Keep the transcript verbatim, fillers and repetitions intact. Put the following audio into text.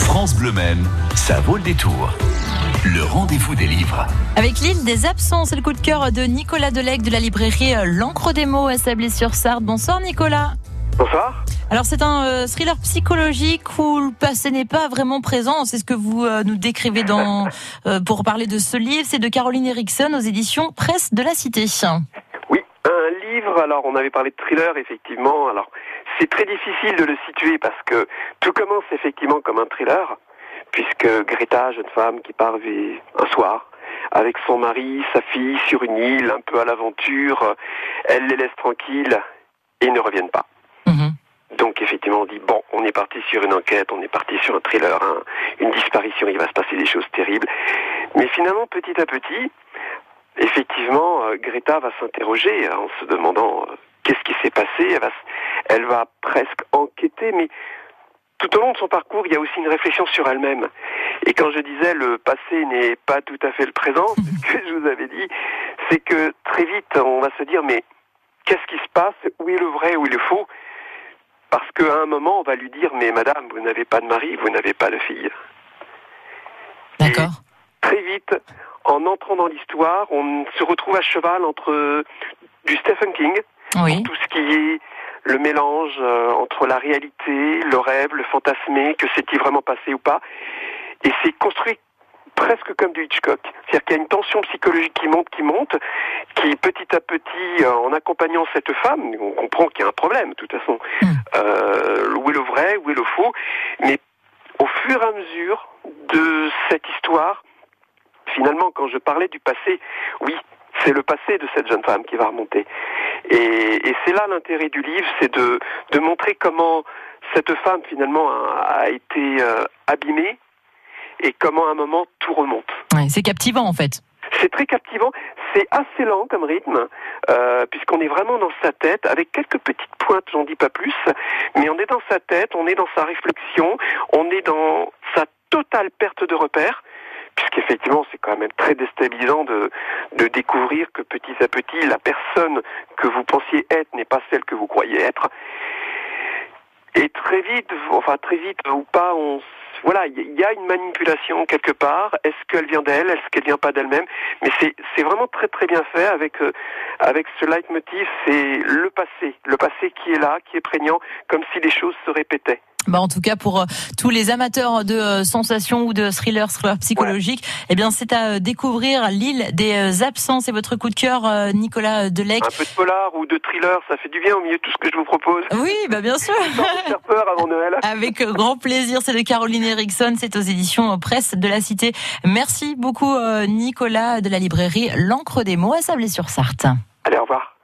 France Bleu Maine, ça vaut le détour. Le rendez-vous des livres. Avec l'île des absents, c'est le coup de cœur de Nicolas Delec de la librairie L'Encre des mots à Sablé-sur-Sarthe. Bonsoir Nicolas. Bonsoir. Alors c'est un euh, thriller psychologique où le passé n'est pas vraiment présent. C'est ce que vous euh, nous décrivez dans, euh, pour parler de ce livre. C'est de Caroline Erickson aux éditions Presse de la Cité. Oui, un livre. Alors on avait parlé de thriller effectivement. Alors c'est très difficile de le situer parce que tout commence effectivement comme un thriller. Puisque Greta, jeune femme qui part un soir avec son mari, sa fille, sur une île, un peu à l'aventure, elle les laisse tranquilles et ils ne reviennent pas. Mmh. Donc effectivement on dit, bon, on est parti sur une enquête, on est parti sur un thriller, hein, une disparition, il va se passer des choses terribles. Mais finalement, petit à petit, effectivement, euh, Greta va s'interroger hein, en se demandant euh, qu'est-ce qui s'est passé. Elle va, elle va presque enquêter, mais tout au long de son parcours, il y a aussi une réflexion sur elle-même. Et quand je disais le passé n'est pas tout à fait le présent, ce que je vous avais dit, c'est que très vite, on va se dire, mais qu'est-ce qui se passe? Où est le vrai, où est le faux? Parce qu'à un moment, on va lui dire, mais madame, vous n'avez pas de mari, vous n'avez pas de fille. D'accord. Et très vite, en entrant dans l'histoire, on se retrouve à cheval entre du Stephen King, oui. tout ce qui est le mélange euh, entre la réalité, le rêve, le fantasmé, que s'est-il vraiment passé ou pas. Et c'est construit presque comme du Hitchcock. C'est-à-dire qu'il y a une tension psychologique qui monte, qui monte, qui petit à petit, euh, en accompagnant cette femme, on comprend qu'il y a un problème, de toute façon. Mm. Euh, où est le vrai, où est le faux? Mais au fur et à mesure de cette histoire, finalement, quand je parlais du passé, oui, c'est le passé de cette jeune femme qui va remonter. Et, et c'est là l'intérêt du livre, c'est de, de montrer comment cette femme finalement a, a été euh, abîmée et comment à un moment tout remonte. Ouais, c'est captivant en fait. C'est très captivant, c'est assez lent comme rythme, euh, puisqu'on est vraiment dans sa tête, avec quelques petites pointes, j'en dis pas plus, mais on est dans sa tête, on est dans sa réflexion, on est dans sa totale perte de repères, puisqu'effectivement c'est quand même très déstabilisant de, de découvrir que petit à petit la personne que vous pensiez être n'est pas celle que vous croyez être. Et très vite, enfin très vite ou pas, on voilà, il y a une manipulation quelque part. Est-ce qu'elle vient d'elle? Est-ce qu'elle vient pas d'elle-même? Mais c'est c'est vraiment très très bien fait avec euh, avec ce leitmotiv, c'est le passé, le passé qui est là, qui est prégnant, comme si les choses se répétaient. Bah en tout cas pour euh, tous les amateurs de euh, sensations ou de thrillers, thrillers psychologiques, ouais. Eh bien c'est à euh, découvrir l'île des euh, absents. C'est votre coup de cœur, euh, Nicolas Delec. Un peu de polar ou de thriller, ça fait du bien au milieu de tout ce que je vous propose. Oui, bah bien sûr. Sans vous faire peur avant Noël. Avec grand plaisir. C'est de Caroline Erickson. C'est aux éditions Presse de la Cité. Merci beaucoup, euh, Nicolas de la librairie L'Encre des mots à Sablé-sur-Sarthe. Allez, au revoir.